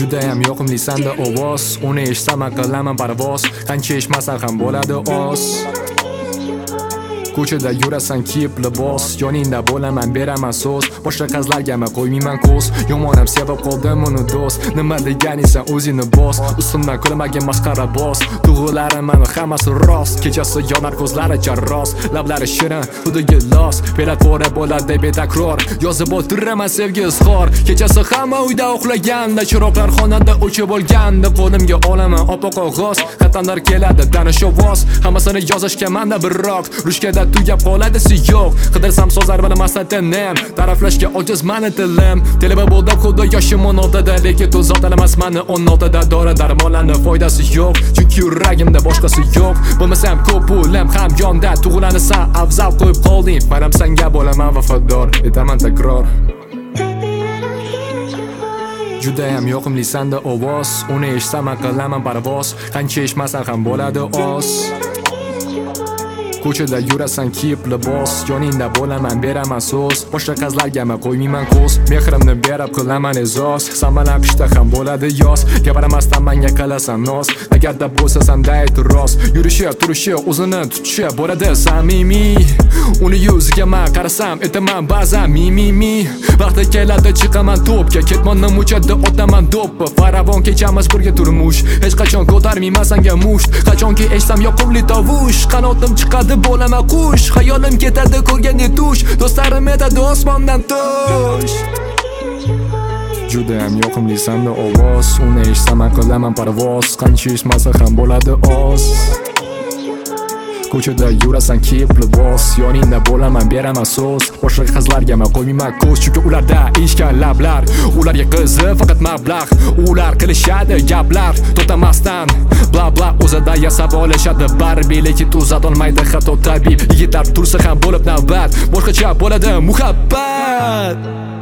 Judayam yoqimli-sanda ovoz, uni eshitsam qilaman parvoz, qancha eshitmasam ham bo'ladi oz. Ko'chada yurasan kiyib libos, yoningda bo'laman beraman so'z, boshqa qizlargami qo'ymayman ko'z, yomonam sevib qoldim uni do'st. Nima deganingsan o'zingni bos, ustimdan kulmaga masxara bos, tuyg'ularim mani hammasi rost, kechasi yonar ko'zlari charros, lablari shirin xuddi gilos, fe'l-atvori bo'ladi betakror, yozib o'tiraman sevgi izhor. Kechasi hamma uyda uxlaganda, chiroqlar xonada o'chib bo'lganda, qo'limga olaman oppoq qog'oz, xatlar keladi tanish ovoz, hammasini yozishga manda biroq rushkada tugab qoladi yo'q. Qidirsam so'zlar bilmasdan tinim, ta'riflashga ojiz mani tilim. Teleba bo'ldim xuddi yoshim 16da, lekin to'zot emas mani 16da. Dori darmonlarni foydasi yo'q, chunki yuragimda boshqasi yo'q. Bo'lmasam ko'p pulim ham yonda, tug'ulanasan afzal qo'yib qolding. Manam senga bo'laman vafodor, etaman takror. Judayam yoqimli-sanda ovoz, uni eshitsam qilaman parvoz, qancha eshitmasam ham bo'ladi oz. Ko'chada yurasan kiyib libos, yoningda bo'laman beraman so'z, boshqa qizlargami qo'ymayman ko'z, mehrimni berib qilaman e'zoz, san bilan qishda ham bo'ladi yoz, gapiramasdan menga qilasan noz, agarda bo'lsa sanda e'tiroz, yurishi turishi o'zini tutishi bo'ladi samimiy, uni yuziga men qarasam aytaman ba'zan mi vaqti keladi chiqaman to'pga, ketmonni muchada otaman do'ppi, faravon kechamiz birga turmush, hech qachon ko'tarmayman senga musht, qachonki eshitsam yoqimli tovush, qanotim chiqadi bo'laman qush, xayolim ketadi ko'rganda tush, do'stlarim aytadi osmondan tush. Judayam yoqimli-sanda ovoz, uni eshitsam qilaman parvoz, qancha eshitmasa ham bo'ladi oz. Ko'chada yurasan kiyib libos, yoningda bo'laman beraman so'z, boshqa qizlargami qo'ymayman ko'z, chunki ularda eshkan lablar, ularga qizi faqat mablag', ular qilishadi gaplar to'xtamasdan, bla bla o'zida yasab olishadi baribir, lekin tuzat olmaydi hatto tabib. Yigitlar tursa ham bo'lib navbat, boshqacha bo'ladi muhabbat.